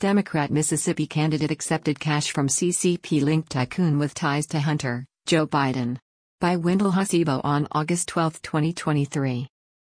Democrat Mississippi candidate accepted cash from CCP-linked tycoon with ties to Hunter, Joe Biden. By Wendell Hussebo on August 12, 2023.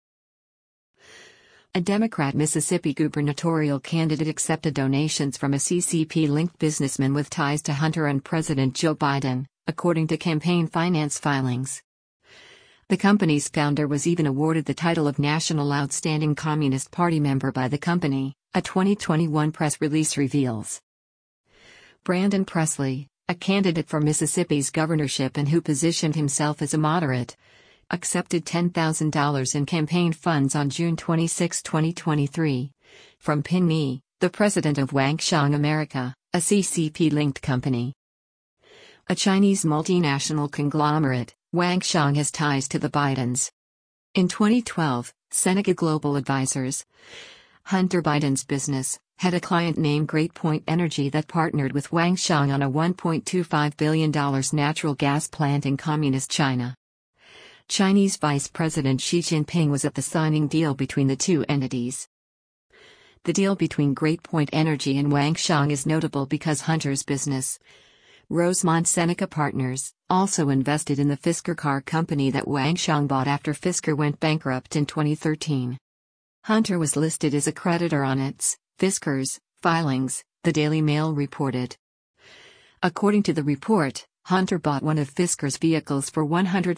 A Democrat Mississippi gubernatorial candidate accepted donations from a CCP-linked businessman with ties to Hunter and President Joe Biden, according to campaign finance filings. The company's founder was even awarded the title of National Outstanding Communist Party member by the company, a 2021 press release reveals. Brandon Presley, a candidate for Mississippi's governorship and who positioned himself as a moderate, accepted $10,000 in campaign funds on June 26, 2023, from PinMe, the president of Wanxiang America, a CCP-linked company. A Chinese multinational conglomerate, Wanxiang has ties to the Bidens. In 2012, Seneca Global Advisors, Hunter Biden's business, had a client named Great Point Energy that partnered with Wanxiang on a $1.25 billion natural gas plant in Communist China. Chinese Vice President Xi Jinping was at the signing deal between the two entities. The deal between Great Point Energy and Wanxiang is notable because Hunter's business, Rosemont Seneca Partners, also invested in the Fisker car company that Wanxiang bought after Fisker went bankrupt in 2013. Hunter was listed as a creditor on its, Fisker's, filings, the Daily Mail reported. According to the report, Hunter bought one of Fisker's vehicles for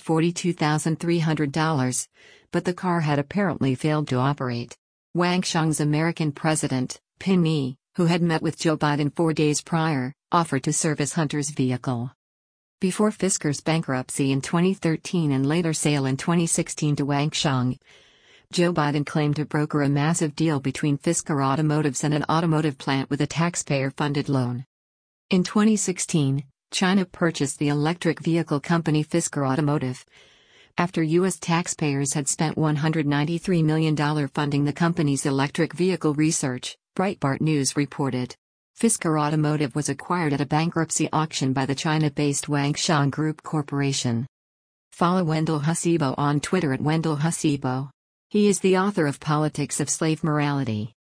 $142,300, but the car had apparently failed to operate. Wanxiang's American president, PinMe, who had met with Joe Biden 4 days prior, offered to service Hunter's vehicle. Before Fisker's bankruptcy in 2013 and later sale in 2016 to Wanxiang, Joe Biden claimed to broker a massive deal between Fisker Automotives and an automotive plant with a taxpayer-funded loan. In 2016, China purchased the electric vehicle company Fisker Automotive, after U.S. taxpayers had spent $193 million funding the company's electric vehicle research, Breitbart News reported. Fisker Automotive was acquired at a bankruptcy auction by the China-based Wanxiang Group Corporation. Follow Wendell Hussebo on Twitter at Wendell Hussebo. He is the author of Politics of Slave Morality.